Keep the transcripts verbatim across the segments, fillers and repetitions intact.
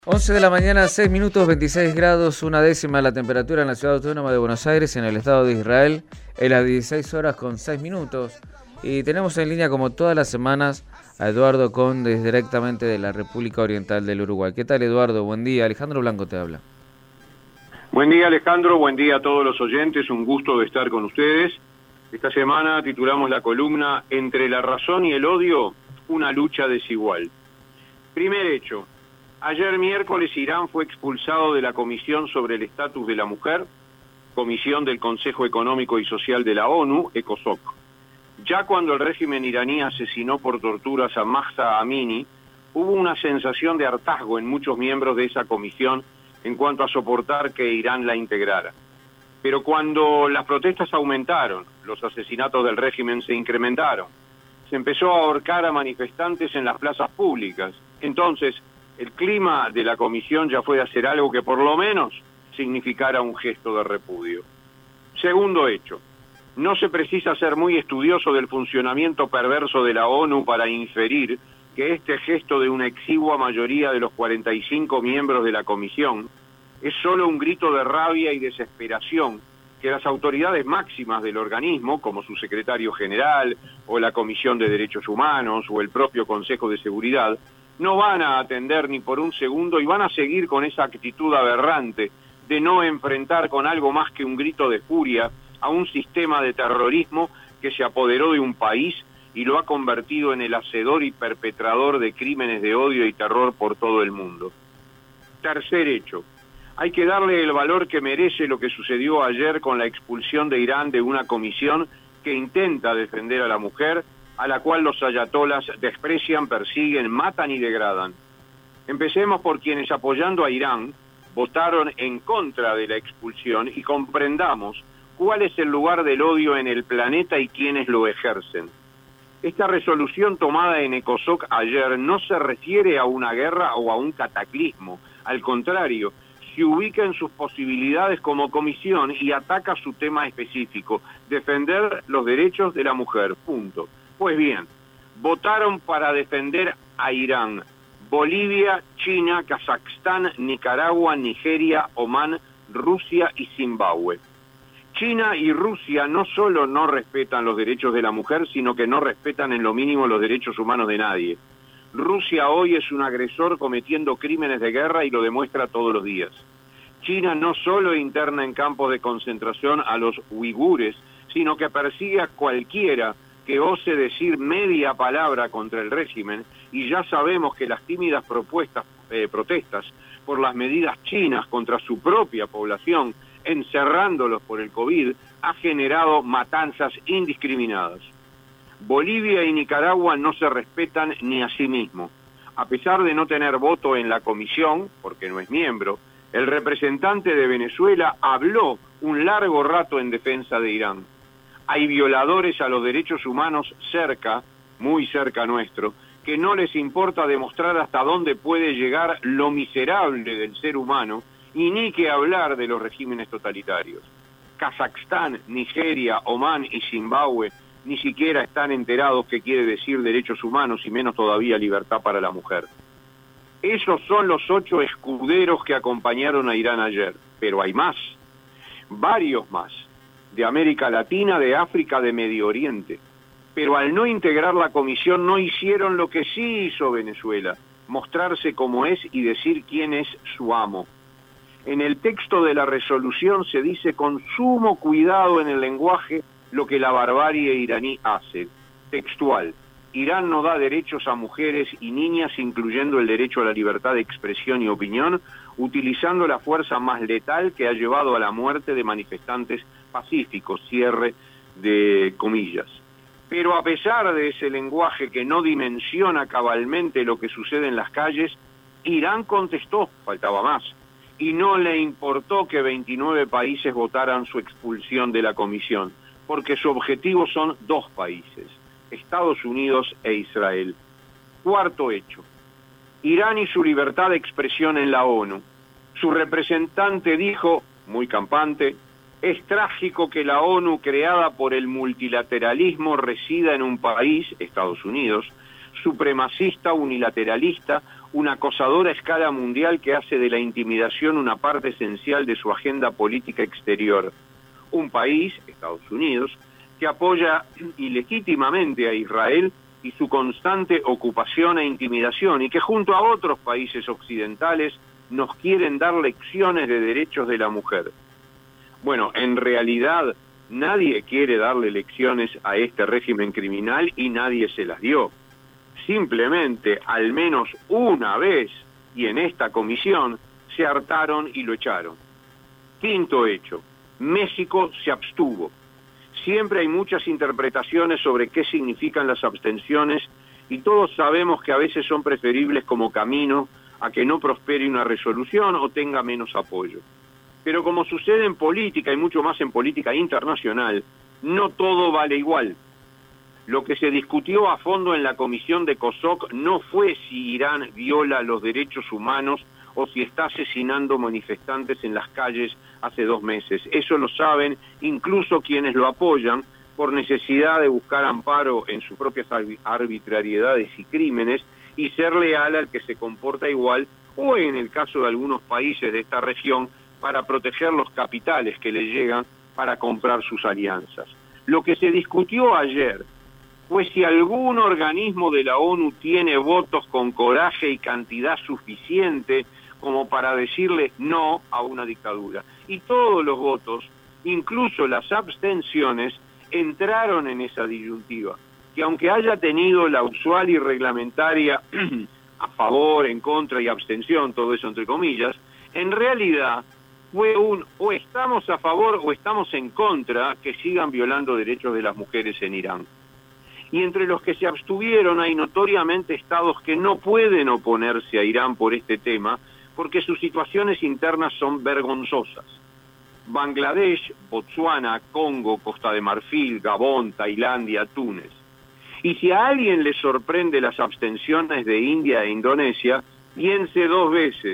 once de la mañana, seis minutos, veintiséis grados, una décima la temperatura en la ciudad autónoma de Buenos Aires, en el Estado de Israel, en las dieciséis horas con seis minutos. Y tenemos en línea, como todas las semanas, a Eduardo Condes, directamente de la República Oriental del Uruguay. ¿Qué tal, Eduardo? Buen día. Alejandro Blanco te habla. Buen día, Alejandro. Buen día a todos los oyentes. Un gusto de estar con ustedes. Esta semana titulamos la columna Entre la razón y el odio, una lucha desigual. Primer hecho. Ayer miércoles Irán fue expulsado de la Comisión sobre el Estatus de la Mujer, Comisión del Consejo Económico y Social de la ONU, ECOSOC. Ya cuando el régimen iraní asesinó por torturas a Mahsa Amini, hubo una sensación de hartazgo en muchos miembros de esa comisión en cuanto a soportar que Irán la integrara. Pero cuando las protestas aumentaron, los asesinatos del régimen se incrementaron, se empezó a ahorcar a manifestantes en las plazas públicas. Entonces, el clima de la comisión ya fue de hacer algo que por lo menos significara un gesto de repudio. Segundo hecho, no se precisa ser muy estudioso del funcionamiento perverso de la ONU para inferir que este gesto de una exigua mayoría de los cuarenta y cinco miembros de la comisión es solo un grito de rabia y desesperación que las autoridades máximas del organismo, como su secretario general, o la Comisión de Derechos Humanos, o el propio Consejo de Seguridad, no van a atender ni por un segundo y van a seguir con esa actitud aberrante de no enfrentar con algo más que un grito de furia a un sistema de terrorismo que se apoderó de un país y lo ha convertido en el hacedor y perpetrador de crímenes de odio y terror por todo el mundo. Tercer hecho. Hay que darle el valor que merece lo que sucedió ayer con la expulsión de Irán de una comisión que intenta defender a la mujer, a la cual los ayatolas desprecian, persiguen, matan y degradan. Empecemos por quienes, apoyando a Irán, votaron en contra de la expulsión y comprendamos cuál es el lugar del odio en el planeta y quiénes lo ejercen. Esta resolución tomada en ECOSOC ayer no se refiere a una guerra o a un cataclismo, al contrario, se ubica en sus posibilidades como comisión y ataca su tema específico, defender los derechos de la mujer, punto. Pues bien, votaron para defender a Irán, Bolivia, China, Kazajstán, Nicaragua, Nigeria, Omán, Rusia y Zimbabue. China y Rusia no solo no respetan los derechos de la mujer, sino que no respetan en lo mínimo los derechos humanos de nadie. Rusia hoy es un agresor cometiendo crímenes de guerra y lo demuestra todos los días. China no solo interna en campos de concentración a los uigures, sino que persigue a cualquiera que ose decir media palabra contra el régimen, y ya sabemos que las tímidas propuestas, eh, protestas por las medidas chinas contra su propia población, encerrándolos por el COVID, ha generado matanzas indiscriminadas. Bolivia y Nicaragua no se respetan ni a sí mismos. A pesar de no tener voto en la comisión, porque no es miembro, el representante de Venezuela habló un largo rato en defensa de Irán. Hay violadores a los derechos humanos cerca, muy cerca nuestro, que no les importa demostrar hasta dónde puede llegar lo miserable del ser humano, y ni que hablar de los regímenes totalitarios. Kazajstán, Nigeria, Omán y Zimbabue ni siquiera están enterados qué quiere decir derechos humanos y menos todavía libertad para la mujer. Esos son los ocho escuderos que acompañaron a Irán ayer, pero hay más, varios más, de América Latina, de África, de Medio Oriente. Pero al no integrar la comisión no hicieron lo que sí hizo Venezuela, mostrarse como es y decir quién es su amo. En el texto de la resolución se dice con sumo cuidado en el lenguaje lo que la barbarie iraní hace. Textual: Irán no da derechos a mujeres y niñas, incluyendo el derecho a la libertad de expresión y opinión, utilizando la fuerza más letal que ha llevado a la muerte de manifestantes pacíficos, cierre de comillas. Pero a pesar de ese lenguaje que no dimensiona cabalmente lo que sucede en las calles, Irán contestó, faltaba más, y no le importó que veintinueve países votaran su expulsión de la comisión, porque su objetivo son dos países, Estados Unidos e Israel. Cuarto hecho, Irán y su libertad de expresión en la ONU. Su representante dijo, muy campante, es trágico que la ONU, creada por el multilateralismo, resida en un país, Estados Unidos, supremacista, unilateralista, una acosadora a escala mundial que hace de la intimidación una parte esencial de su agenda política exterior. Un país, Estados Unidos, que apoya ilegítimamente a Israel y su constante ocupación e intimidación, y que junto a otros países occidentales nos quieren dar lecciones de derechos de la mujer. Bueno, en realidad nadie quiere darle lecciones a este régimen criminal y nadie se las dio. Simplemente, al menos una vez, y en esta comisión, se hartaron y lo echaron. Quinto hecho, México se abstuvo. Siempre hay muchas interpretaciones sobre qué significan las abstenciones y todos sabemos que a veces son preferibles como camino a que no prospere una resolución o tenga menos apoyo. Pero como sucede en política y mucho más en política internacional, no todo vale igual. Lo que se discutió a fondo en la comisión de COSOC no fue si Irán viola los derechos humanos o si está asesinando manifestantes en las calles hace dos meses. Eso lo saben incluso quienes lo apoyan por necesidad de buscar amparo en sus propias arbitrariedades y crímenes y ser leal al que se comporta igual, o en el caso de algunos países de esta región, para proteger los capitales que le llegan para comprar sus alianzas. Lo que se discutió ayer fue si algún organismo de la ONU tiene votos con coraje y cantidad suficiente como para decirle no a una dictadura. Y todos los votos, incluso las abstenciones, entraron en esa disyuntiva, que aunque haya tenido la usual y reglamentaria a favor, en contra y abstención, todo eso entre comillas, en realidad fue un o estamos a favor o estamos en contra que sigan violando derechos de las mujeres en Irán. Y entre los que se abstuvieron hay notoriamente estados que no pueden oponerse a Irán por este tema, porque sus situaciones internas son vergonzosas. Bangladesh, Botsuana, Congo, Costa de Marfil, Gabón, Tailandia, Túnez. Y si a alguien le sorprende las abstenciones de India e Indonesia, piense dos veces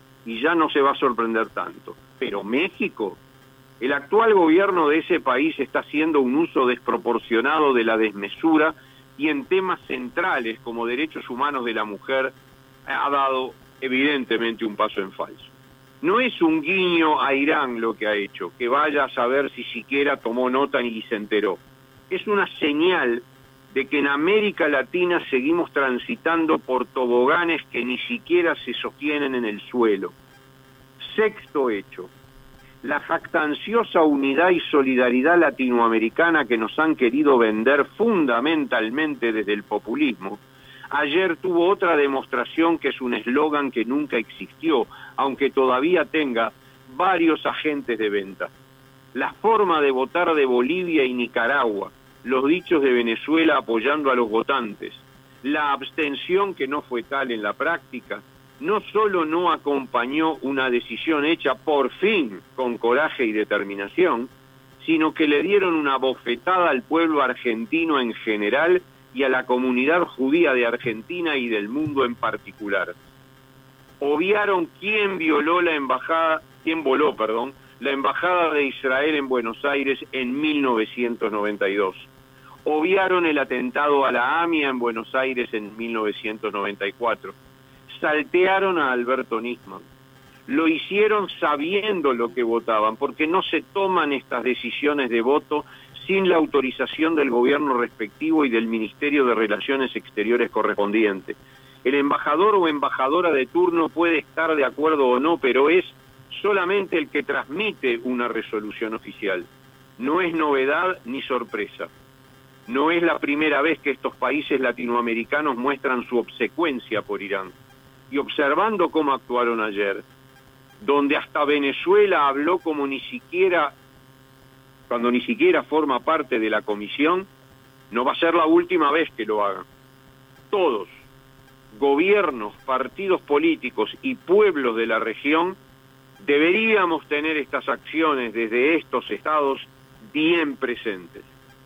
y ya no se va a sorprender tanto. Pero México, el actual gobierno de ese país está haciendo un uso desproporcionado de la desmesura y en temas centrales como derechos humanos de la mujer ha dado evidentemente un paso en falso. No es un guiño a Irán lo que ha hecho, que vaya a saber si siquiera tomó nota ni se enteró. Es una señal de que en América Latina seguimos transitando por toboganes que ni siquiera se sostienen en el suelo. Sexto hecho, la jactanciosa unidad y solidaridad latinoamericana que nos han querido vender fundamentalmente desde el populismo, ayer tuvo otra demostración que es un eslogan que nunca existió, aunque todavía tenga varios agentes de venta. La forma de votar de Bolivia y Nicaragua, los dichos de Venezuela apoyando a los votantes, la abstención que no fue tal en la práctica, no solo no acompañó una decisión hecha por fin con coraje y determinación, sino que le dieron una bofetada al pueblo argentino en general y a la comunidad judía de Argentina y del mundo en particular. Obviaron quién violó la embajada, quién voló, perdón, la embajada de Israel en Buenos Aires en mil novecientos noventa y dos. Obviaron el atentado a la AMIA en Buenos Aires en mil novecientos noventa y cuatro. Saltearon a Alberto Nisman. Lo hicieron sabiendo lo que votaban, porque no se toman estas decisiones de voto sin la autorización del gobierno respectivo y del Ministerio de Relaciones Exteriores correspondiente. El embajador o embajadora de turno puede estar de acuerdo o no, pero es solamente el que transmite una resolución oficial. No es novedad ni sorpresa. No es la primera vez que estos países latinoamericanos muestran su obsecuencia por Irán. Y observando cómo actuaron ayer, donde hasta Venezuela habló como ni siquiera, cuando ni siquiera forma parte de la comisión, no va a ser la última vez que lo hagan. Todos, gobiernos, partidos políticos y pueblos de la región, deberíamos tener estas acciones desde estos estados bien presentes.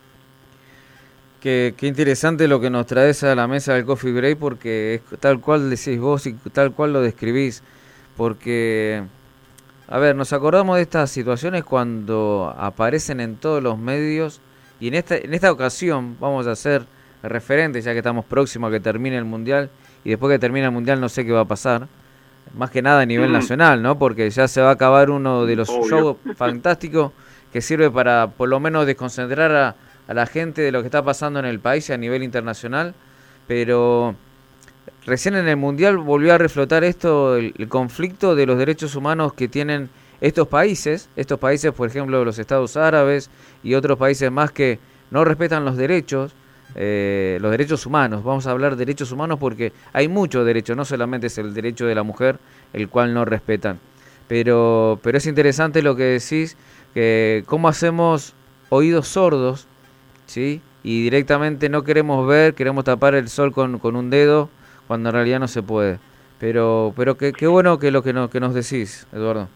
Qué, qué interesante lo que nos traes a la mesa del Coffee Break, porque es tal cual decís vos y tal cual lo describís, porque, a ver, nos acordamos de estas situaciones cuando aparecen en todos los medios, y en esta, en esta ocasión vamos a ser referentes, ya que estamos próximos a que termine el Mundial, y después que termine el Mundial no sé qué va a pasar, más que nada a nivel Mm. nacional, ¿no? Porque ya se va a acabar uno de los Obvio. shows fantásticos que sirve para por lo menos desconcentrar a, a la gente de lo que está pasando en el país y a nivel internacional, pero recién en el Mundial volvió a reflotar esto, el, el conflicto de los derechos humanos que tienen estos países, estos países, por ejemplo, los Estados Árabes y otros países más que no respetan los derechos, eh, los derechos humanos. Vamos a hablar de derechos humanos porque hay muchos derechos, no solamente es el derecho de la mujer, el cual no respetan. Pero, pero es interesante lo que decís, que cómo hacemos oídos sordos, ¿sí? Y directamente no queremos ver, queremos tapar el sol con, con un dedo, cuando en realidad no se puede. Pero pero qué qué bueno que lo que, no, que nos decís, Eduardo.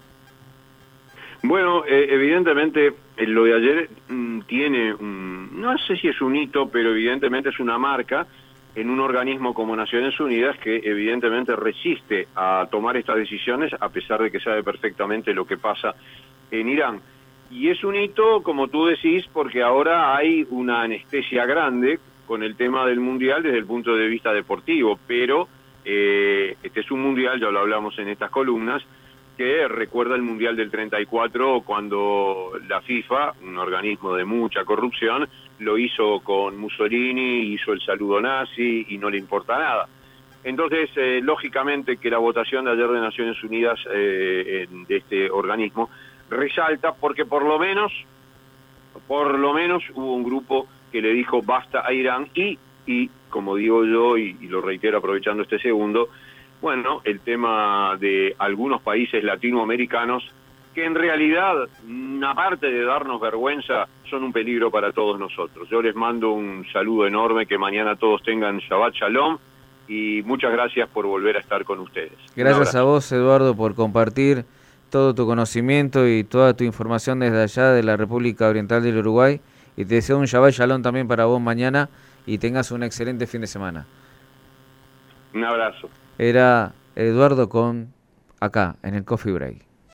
Bueno, eh, evidentemente eh, lo de ayer mm, tiene, un, no sé si es un hito, pero evidentemente es una marca en un organismo como Naciones Unidas que evidentemente resiste a tomar estas decisiones a pesar de que sabe perfectamente lo que pasa en Irán. Y es un hito, como tú decís, porque ahora hay una anestesia grande con el tema del Mundial desde el punto de vista deportivo, pero eh, este es un Mundial, ya lo hablamos en estas columnas, que recuerda el Mundial del treinta y cuatro cuando la FIFA, un organismo de mucha corrupción, lo hizo con Mussolini, hizo el saludo nazi y no le importa nada. Entonces, eh, lógicamente que la votación de ayer de Naciones Unidas eh, en, de este organismo resalta porque por lo menos, por lo menos hubo un grupo que le dijo basta a Irán y, y como digo yo, y, y lo reitero aprovechando este segundo, bueno, el tema de algunos países latinoamericanos que en realidad, aparte de darnos vergüenza, son un peligro para todos nosotros. Yo les mando un saludo enorme, que mañana todos tengan Shabbat Shalom y muchas gracias por volver a estar con ustedes. Gracias a vos, Eduardo, por compartir todo tu conocimiento y toda tu información desde allá de la República Oriental del Uruguay, y te deseo un Shabbat Shalom también para vos mañana y tengas un excelente fin de semana. Un abrazo. Era Eduardo con acá en el Coffee Break.